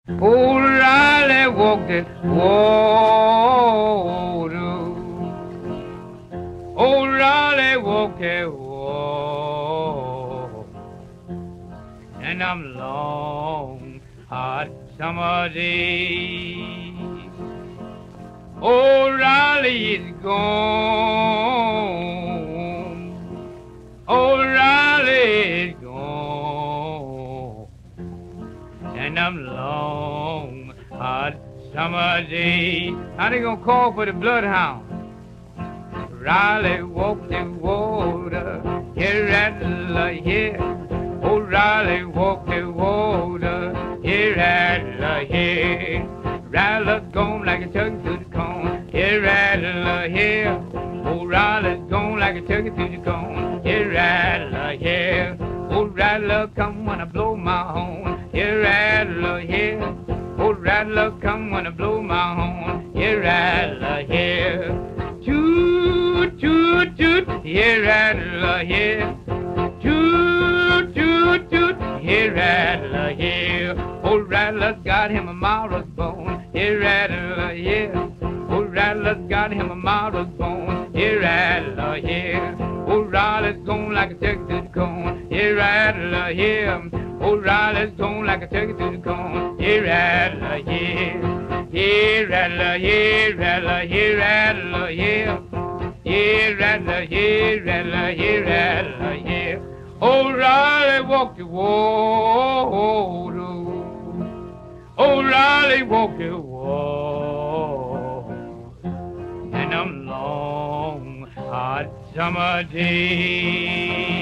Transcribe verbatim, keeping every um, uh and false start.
Oh, Riley walked the water. Oh, Riley walked the water. And I'm long, hot summer days. Oh, Riley is gone. Oh, Riley is gone. And I'm long, hot summer day. How they gonna call for the bloodhound? Riley walked the water, here rattler here. Oh, Riley walked the water, here rattler here. Rattler's gone like a turkey to the cone, here rattler here. Oh, Rattler's gone like a turkey to the cone, here rattler here. Oh, Rattler, come when I blow my horn, here rattler here. Oh, Rattler, come when I blow my horn, here rattler here. Toot, toot, toot, here rattler here. Toot, toot, toot, here rattler here. Oh, Rattler's got him a marrow bone, here rattler here. Oh, Rattler's got him a marrow bone, here rattler here. Oh, Rattler's gone like a turkey to the cone, here rattler here. Oh, Rattler's gone like a turkey to the cone, here rattler here. Here rattler, here rattler, here rattler here. Here rattler, here rattler, here rattler here. Oh, Riley walked the water. Oh, Riley walked the water. And I'm long, hot summer days.